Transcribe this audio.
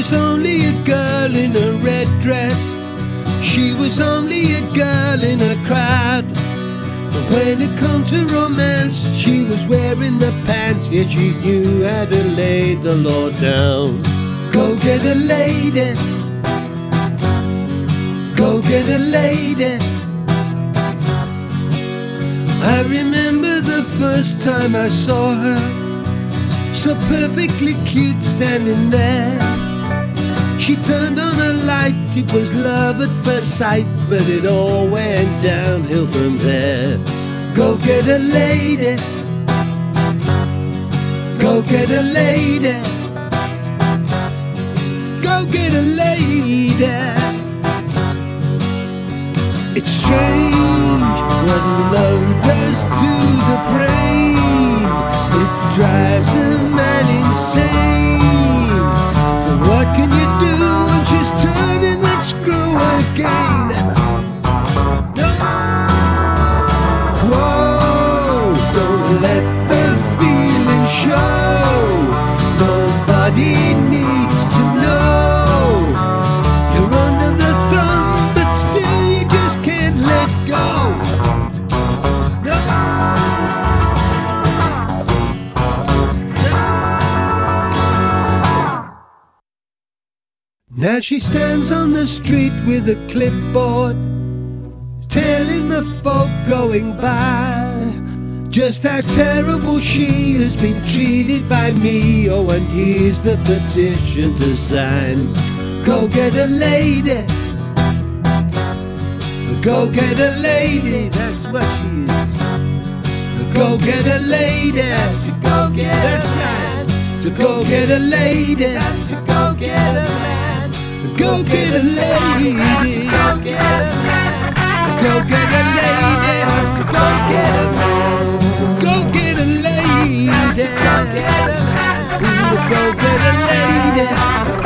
was only a girl in a red dress. She was only a girl in a crowd. But when it come to romance, she was wearing the pants. Yet she knew how to lay the law down. Go get a lady. Go get a lady. I remember the first time I saw her, so perfectly cute standing there. She turned on a light, it was love at first sight, but it all went downhill from there. Go get a lady. Go get a lady. Go get a lady. It's strange what love does to the brain. It drives a man insane. But what can you do when she's turning that screw again? No. Whoa, don't let the feeling show. Nobody needs to know. You're under the thumb, but still you just can't let go. No. Now she stands on the street with a clipboard, telling the folk going by just how terrible she has been treated by me. Oh, and here's the petition to sign. Go get a lady. Go get a lady. That's what she is. Go get a lady. To go get that's right. To go get a lady. To go get a man. Go get a lady. Go get a man. Go get a lady. Go get a man. Go get a lady. Go get a man. Go get a lady.